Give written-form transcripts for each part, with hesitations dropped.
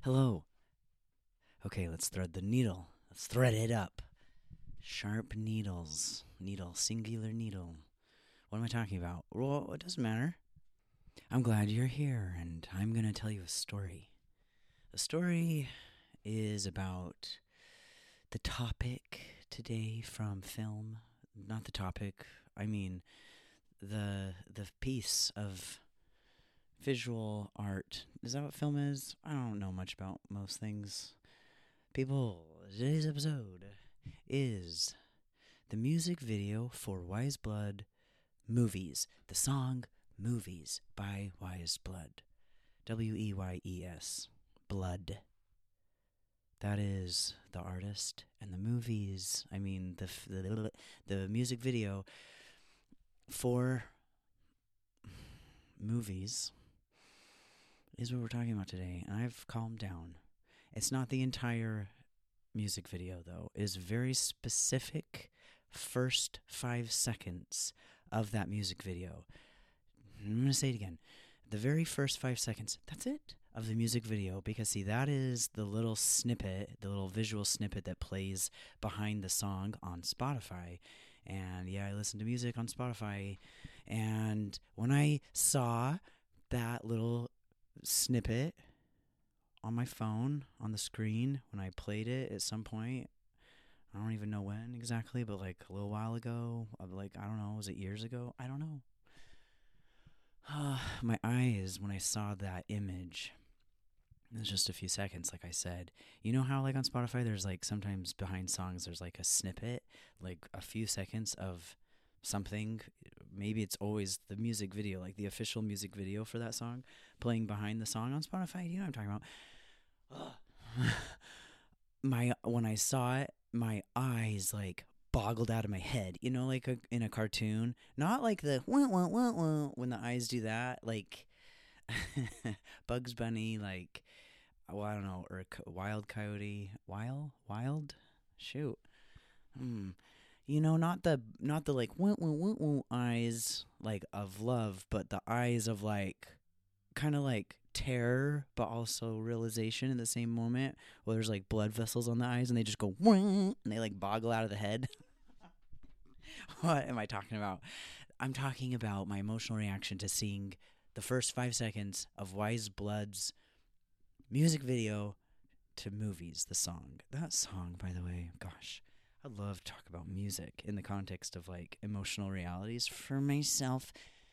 Hello. Okay, let's thread the needle. Let's thread it up. Sharp needles. Needle. Singular needle. What am I talking about? Well, it doesn't matter. I'm glad you're here, and I'm going to tell you a story. The story is about the topic today from film. Not the topic, I mean the piece of visual art. Is that what film is? I don't know much about most things. People, today's episode is the music video for Weyes Blood Movies. The song Movies by Weyes Blood. Weyes. Blood. That is the artist, and the movies, I mean the music video for movies is what we're talking about today. And I've calmed down. It's not the entire music video, though. It is very specific first 5 seconds of that music video. I'm going to say it again. The very first 5 seconds, that's it, of the music video. Because, see, that is the little snippet, the little visual snippet that plays behind the song on Spotify. And, yeah, I listen to music on Spotify. And when I saw that little snippet on my phone, on the screen, when I played it at some point, I don't even know when exactly, but like a little while ago, like, I don't know, was it years ago? I don't know. My eyes, when I saw that image, it was just a few seconds, like I said. You know how, like, on Spotify, there's, like, sometimes behind songs, there's, like, a snippet, like, a few seconds of something. Maybe it's always the music video, like the official music video for that song, playing behind the song on Spotify. You know what I'm talking about. When I saw it, my eyes, like, boggled out of my head, you know, like in a cartoon. Not like the wah, wah, wah, wah, when the eyes do that, like Bugs Bunny, like, well, I don't know, or Wild Coyote, wild, shoot, you know, not the like wah, wah, wah, wah, eyes like of love, but the eyes of like kind of like terror, but also realization in the same moment. Well, there's like blood vessels on the eyes, and they just go wah, and they like boggle out of the head. What am I talking about? I'm talking about my emotional reaction to seeing the first 5 seconds of Weyes Blood's music video to Movies, the song. That song, by the way, gosh, I love to talk about music in the context of like emotional realities for myself.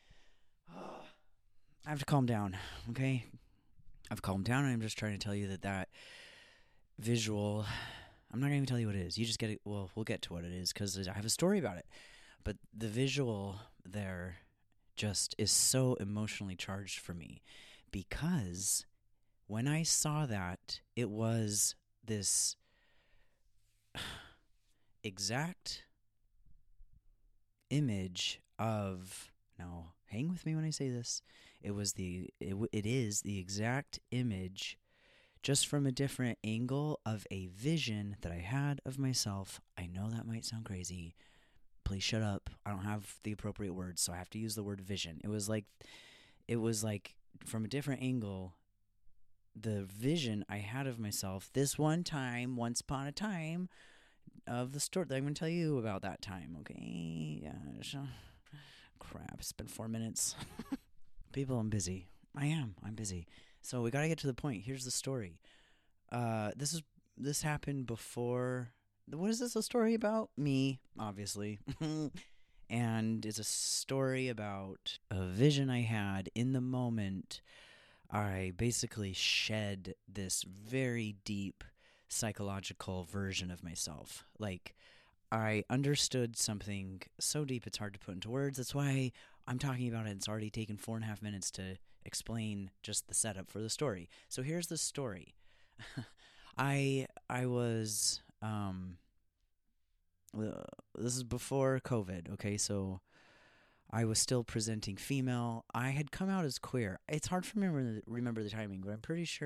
I have to calm down, okay? I've calmed down, and I'm just trying to tell you that visual, I'm not going to even tell you what it is. You just get it. Well, we'll get to what it is because I have a story about it. But the visual there just is so emotionally charged for me because when I saw that, it was this exact image of, now hang with me when I say this, it is the exact image, just from a different angle, of a vision that I had of myself. I know that might sound crazy. Please shut up. I don't have the appropriate words, so I have to use the word vision. It was like from a different angle, the vision I had of myself this one time, once upon a time, of the story that I'm going to tell you about that time, okay? Gosh. Crap, it's been 4 minutes. People, I'm busy. I'm busy. So we got to get to the point. Here's the story. This happened before. What is this a story about? Me, obviously. And it's a story about a vision I had in the moment. I basically shed this very deep psychological version of myself. Like, I understood something so deep it's hard to put into words. That's why I'm talking about it. It's already taken 4.5 minutes to explain just the setup for the story. So here's the story. I was this is before COVID, okay? So I was still presenting female. I had come out as queer. It's hard for me to remember the timing, but I'm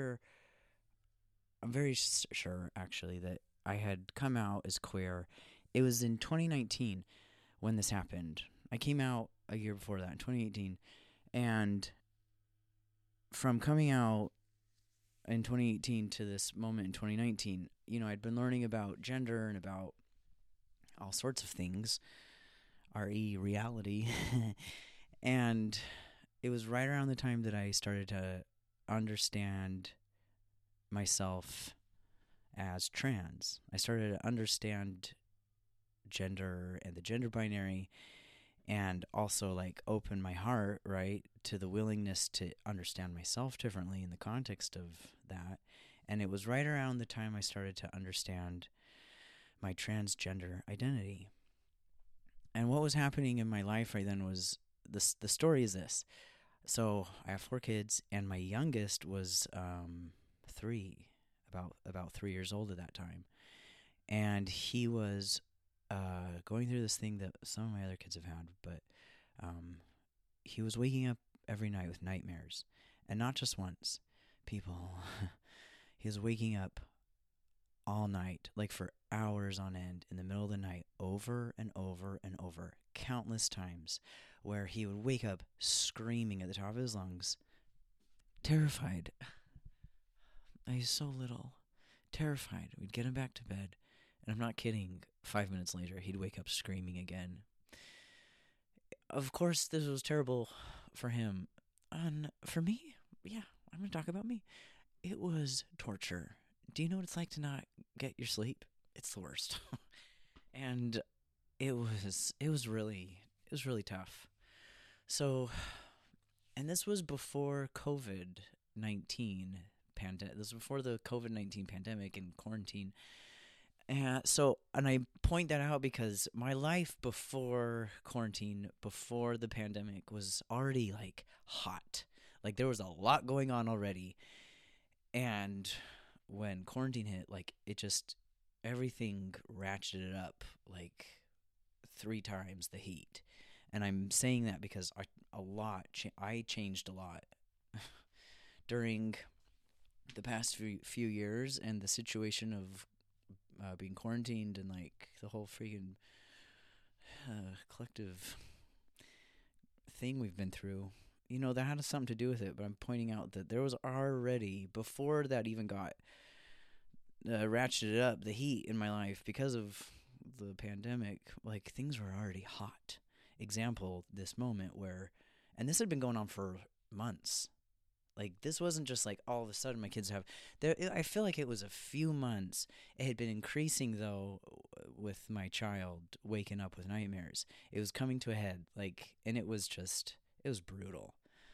very sure actually that I had come out as queer. It was in 2019 when this happened. I came out a year before that, in 2018. And from coming out in 2018 to this moment in 2019, I'd been learning about gender and about all sorts of things, re reality, and it was right around the time that I started to understand myself as trans. I started to understand gender and the gender binary, and also like open my heart, right, to the willingness to understand myself differently in the context of that. And it was right around the time I started to understand my transgender identity. And what was happening in my life right then was this. The story is this. So I have 4 kids, and my youngest was 3, about 3 years old at that time, and he was going through this thing that some of my other kids have had, but he was waking up every night with nightmares, and not just once. People, he was waking up all night, like for hours on end, in the middle of the night, over and over and over, countless times, where he would wake up screaming at the top of his lungs, terrified. He's so little, terrified. We'd get him back to bed, and I'm not kidding, 5 minutes later, he'd wake up screaming again. Of course, this was terrible for him. And for me, yeah, I'm going to talk about me. It was torture. Do you know what it's like to not get your sleep? It's the worst. And it was really tough. So, and this was before COVID-19 pandemic. This was before the COVID-19 pandemic and quarantine. And I point that out because my life before quarantine, before the pandemic, was already like hot. Like there was a lot going on already. And when quarantine hit, like it just, everything ratcheted up like 3 times the heat. And I'm saying that because I changed a lot during the past few years, and the situation of being quarantined and like the whole freaking collective thing we've been through. That had something to do with it, but I'm pointing out that there was already, before that even got ratcheted up, the heat in my life because of the pandemic, like things were already hot. Example, this moment where, and this had been going on for months. Like this wasn't just like all of a sudden my kids have. I feel like it was a few months. It had been increasing though, with my child waking up with nightmares. It was coming to a head, like, and it was brutal.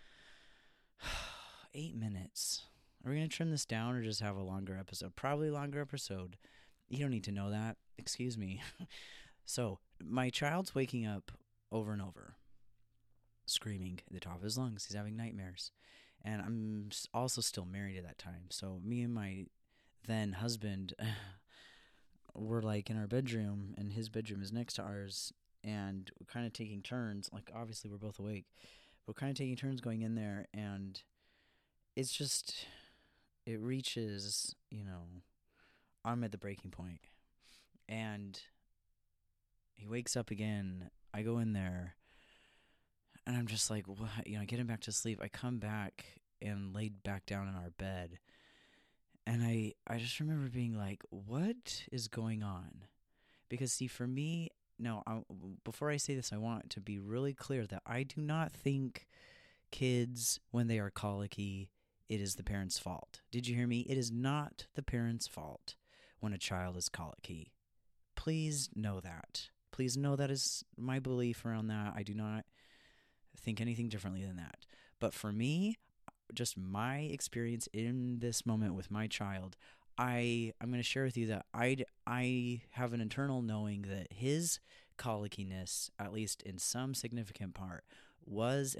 8 minutes. Are we gonna trim this down or just have a longer episode? Probably longer episode. You don't need to know that. Excuse me. So my child's waking up over and over, screaming at the top of his lungs. He's having nightmares. And I'm also still married at that time. So me and my then husband were like in our bedroom, and his bedroom is next to ours. And we're kind of taking turns. Like, obviously, we're both awake. We're kind of taking turns going in there. And it's just, it reaches, I'm at the breaking point. And he wakes up again. I go in there. And I'm just like, what? I get him back to sleep. I come back and laid back down in our bed. And I just remember being like, what is going on? Because, see, for me, no, before I say this, I want to be really clear that I do not think kids, when they are colicky, it is the parent's fault. Did you hear me? It is not the parent's fault when a child is colicky. Please know that. Please know that is my belief around that. I do not think anything differently than that. But for me, just my experience in this moment with my child, I'm going to share with you that I have an internal knowing that his colickiness, at least in some significant part, was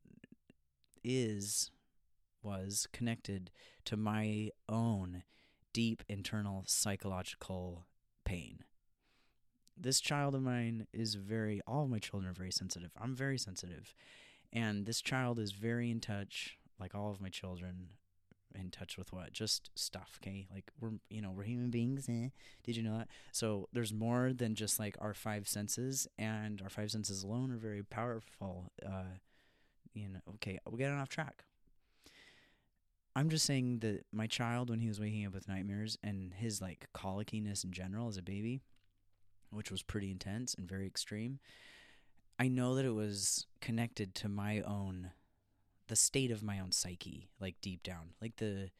connected to my own deep internal psychological pain. This child of mine is all of my children are very sensitive. I'm very sensitive. And this child is very in touch, like all of my children, in touch with what? Just stuff, okay? Like, we're human beings, Did you know that? So there's more than just like our 5 senses, and our 5 senses alone are very powerful. Okay, we're getting off track. I'm just saying that my child, when he was waking up with nightmares and his like colickiness in general as a baby, which was pretty intense and very extreme, I know that it was connected to the state of my own psyche, like deep down, like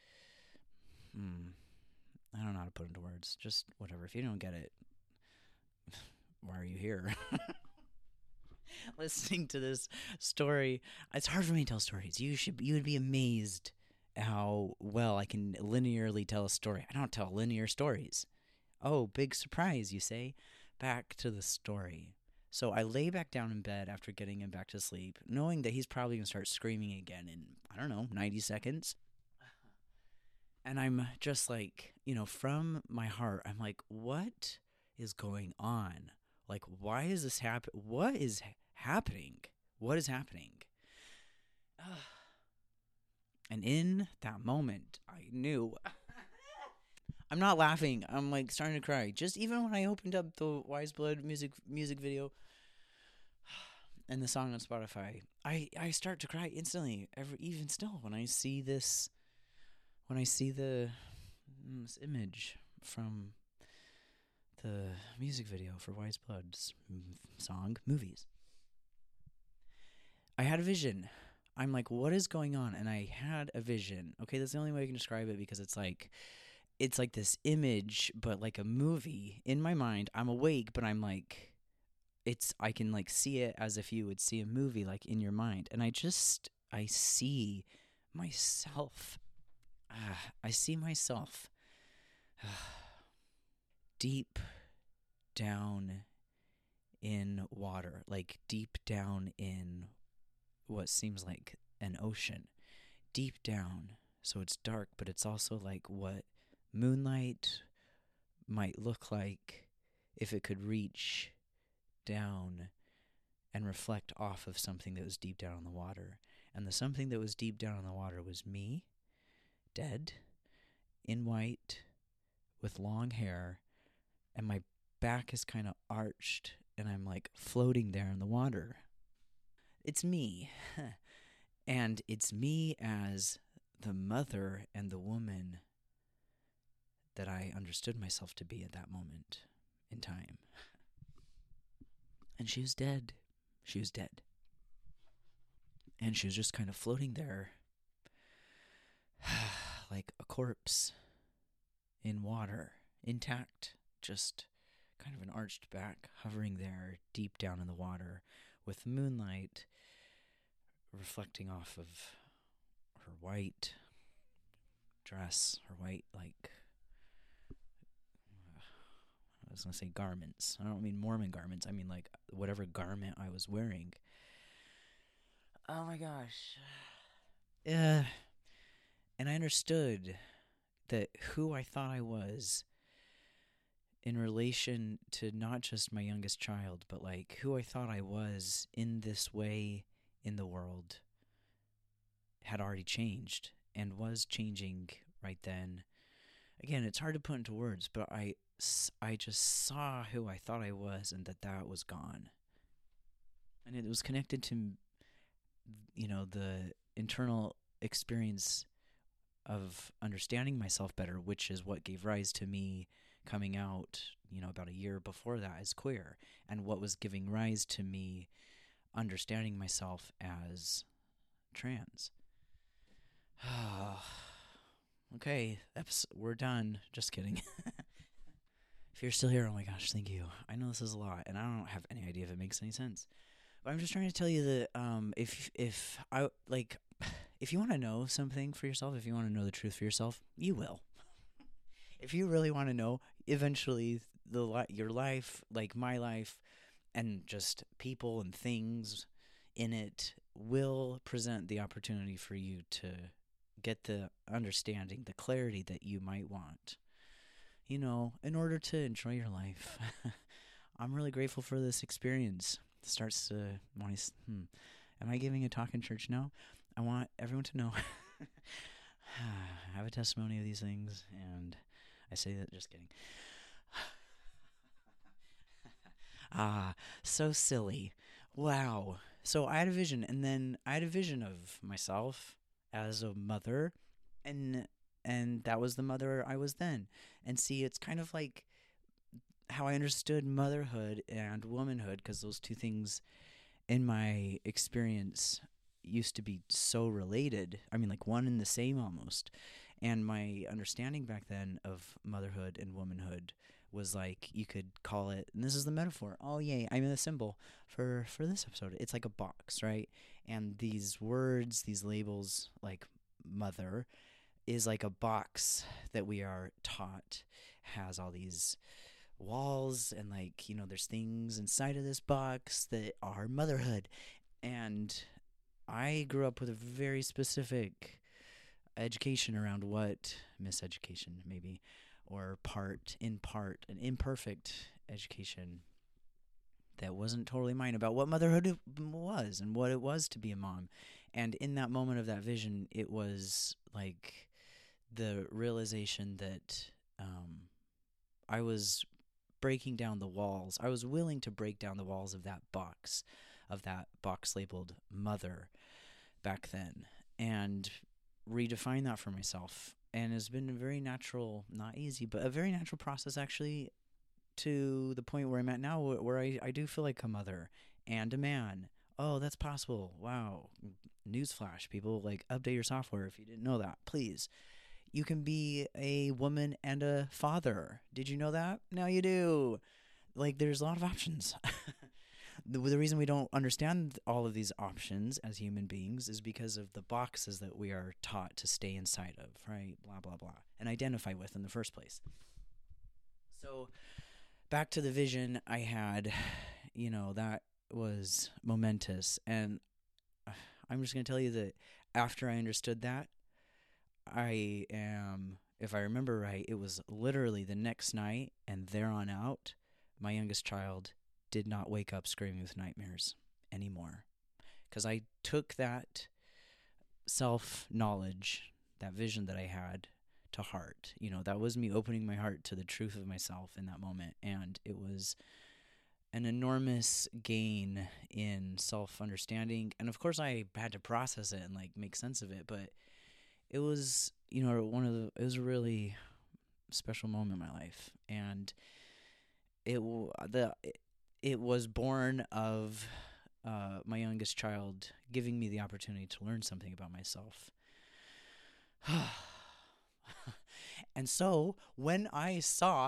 I don't know how to put it into words. Just whatever. If you don't get it, why are you here? Listening to this story, it's hard for me to tell stories. You would be amazed how well I can linearly tell a story. I don't tell linear stories. Oh, big surprise, you say? Back to the story. So I lay back down in bed after getting him back to sleep, knowing that he's probably going to start screaming again in, I don't know, 90 seconds. And I'm just like, from my heart, I'm like, what is going on? Like, why is this happen? What is happening? What is happening? And in that moment, I knew. I'm not laughing. I'm like starting to cry. Just even when I opened up the Wise Blood music video and the song on Spotify, I start to cry instantly. Even still, when I see this image from the music video for Wise Blood's song movies, I had a vision. I'm like, what is going on? And I had a vision. Okay, that's the only way I can describe it, because it's like this image, but like a movie in my mind. I'm awake, but I'm like, I can like see it as if you would see a movie, like in your mind. And I see myself. I see myself deep down in water, like deep down in what seems like an ocean, deep down. So it's dark, but it's also like what moonlight might look like if it could reach down and reflect off of something that was deep down in the water. And the something that was deep down in the water was me, dead, in white, with long hair, and my back is kind of arched, and I'm like floating there in the water. It's me. And it's me as the mother and the woman that I understood myself to be at that moment in time. And she was dead. She was dead. And she was just kind of floating there like a corpse in water, intact, just kind of an arched back, hovering there deep down in the water, with moonlight reflecting off of her white dress, her white, like, I was going to say garments. I don't mean Mormon garments. I mean like whatever garment I was wearing. Oh my gosh. Yeah. And I understood that who I thought I was in relation to not just my youngest child, but like who I thought I was in this way in the world had already changed and was changing right then. Again, it's hard to put into words, but I just saw who I thought I was, and that was gone. And it was connected to, the internal experience of understanding myself better, which is what gave rise to me coming out, about a year before that as queer, and what was giving rise to me understanding myself as trans. Okay, we're done. Just kidding. If you're still here, oh my gosh, thank you. I know this is a lot, and I don't have any idea if it makes any sense. But I'm just trying to tell you that if you want to know something for yourself, if you want to know the truth for yourself, you will. If you really want to know, eventually your life, like my life, and just people and things in it will present the opportunity for you to get the understanding, the clarity that you might want, in order to enjoy your life. I'm really grateful for this experience. It starts to am I giving a talk in church now? I want everyone to know I have a testimony of these things, and I say that just kidding. So silly. Wow. So I had a vision, and then I had a vision of myself as a mother and that was the mother I was then. And see, it's kind of like how I understood motherhood and womanhood, because those two things in my experience used to be so related. I mean, like one and the same almost. And my understanding back then of motherhood and womanhood was like, you could call it, and this is the metaphor. Oh yay, I mean the symbol for this episode. It's like a box, right? And these words, these labels, like mother, is like a box that we are taught has all these walls, and like, there's things inside of this box that are motherhood. And I grew up with a very specific education around what miseducation maybe, or in part an imperfect education that wasn't totally mine about what motherhood was and what it was to be a mom. And in that moment of that vision, it was like the realization that I was breaking down the walls. I was willing to break down the walls of that box labeled mother back then, and redefine that for myself. And it's been a very natural, not easy, but a very natural process, actually, to the point where I'm at now, where I do feel like a mother and a man. Oh, that's possible. Wow. Newsflash, people, like, update your software if you didn't know that, please. You can be a woman and a father. Did you know that? Now you do. Like, there's a lot of options. The reason we don't understand all of these options as human beings is because of the boxes that we are taught to stay inside of, right? Blah, blah, blah. And identify with in the first place. So, back to the vision I had, that was momentous. And I'm just going to tell you that after I understood that, if I remember right, it was literally the next night and there on out, my youngest child did not wake up screaming with nightmares anymore. Because I took that self-knowledge, that vision that I had, to heart. That was me opening my heart to the truth of myself in that moment. And it was an enormous gain in self-understanding. And of course I had to process it and like make sense of it, but it was, it was a really special moment in my life. And it was born of my youngest child giving me the opportunity to learn something about myself. And so when I saw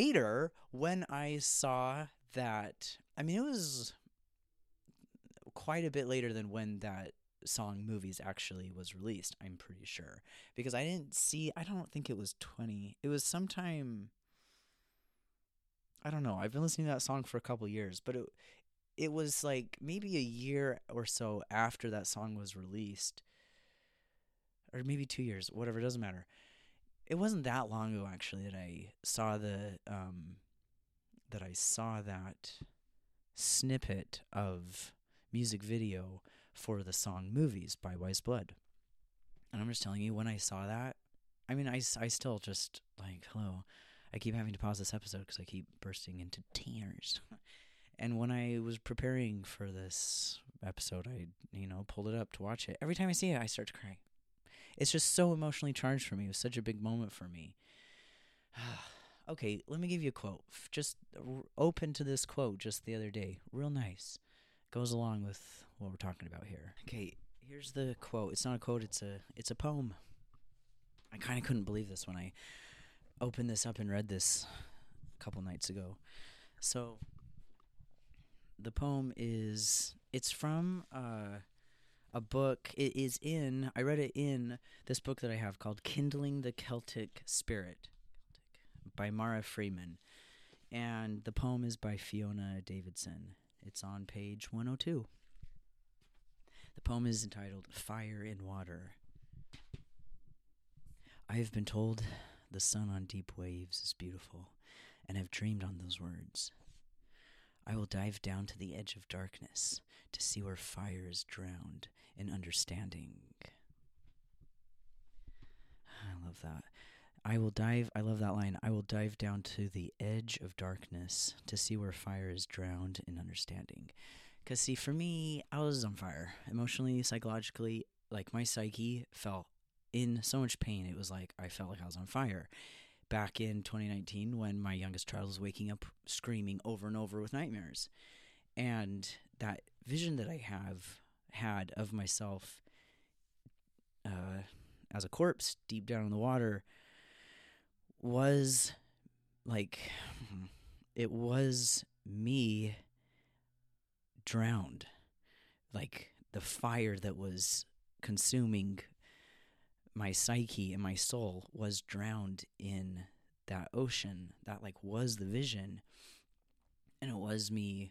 that, I mean, it was quite a bit later than when that song Movies actually was released, I'm pretty sure. Because I don't think it was 20. It was sometime, I don't know. I've been listening to that song for a couple years, but it was like maybe a year or so after that song was released, or maybe 2 years, whatever, it doesn't matter. It wasn't that long ago, actually, that I saw that snippet of music video for the song Movies by Wise Blood. And I'm just telling you, when I saw that, I mean, I still just like, hello. I keep having to pause this episode because I keep bursting into tears. And when I was preparing for this episode, I, pulled it up to watch it. Every time I see it, I start to cry. It's just so emotionally charged for me. It was such a big moment for me. Okay, let me give you a quote. Just open to this quote just the other day. Real nice. Goes along with what we're talking about here. Okay, here's the quote. It's not a quote, it's a poem. I kind of couldn't believe this when I opened this up and read this a couple nights ago. So, the poem it's from a book. I read it in this book that I have called Kindling the Celtic Spirit by Mara Freeman. And the poem is by Fiona Davidson. It's on page 102. The poem is entitled Fire in Water. I have been told the sun on deep waves is beautiful, and have dreamed on those words. I will dive down to the edge of darkness to see where fire is drowned in understanding. I love that. I love that line. I will dive down to the edge of darkness to see where fire is drowned in understanding. Because, see, for me, I was on fire. Emotionally, psychologically, like my psyche felt in so much pain. It was like I felt like I was on fire. Back in 2019, when my youngest child was waking up screaming over and over with nightmares. And that vision that I had of myself as a corpse deep down in the water was like, it was me drowned. Like the fire that was consuming my psyche and my soul was drowned in that ocean. That like was the vision. And it was me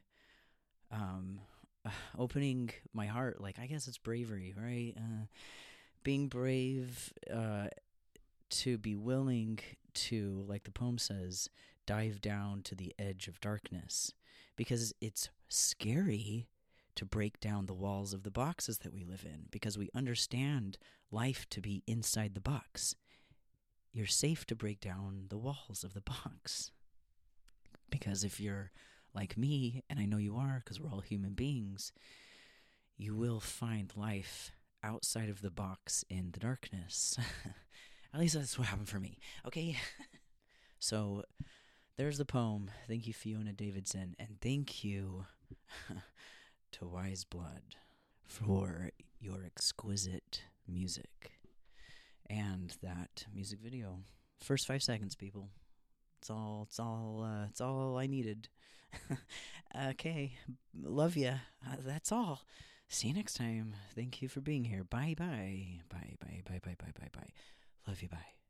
opening my heart. Like, I guess it's bravery, right? Being brave, to be willing to, like the poem says, dive down to the edge of darkness, because it's scary to break down the walls of the boxes that we live in, because we understand life to be inside the box. You're safe to break down the walls of the box, because if you're like me, and I know you are because we're all human beings, you will find life outside of the box in the darkness. At least that's what happened for me. Okay? So there's the poem. Thank you, Fiona Davidson. And thank you to Wise Blood for your exquisite music and that music video. First 5 seconds, people. It's all I needed. Okay. Love ya. That's all. See you next time. Thank you for being here. Bye bye. Bye bye bye bye bye bye bye bye. Love you. Bye.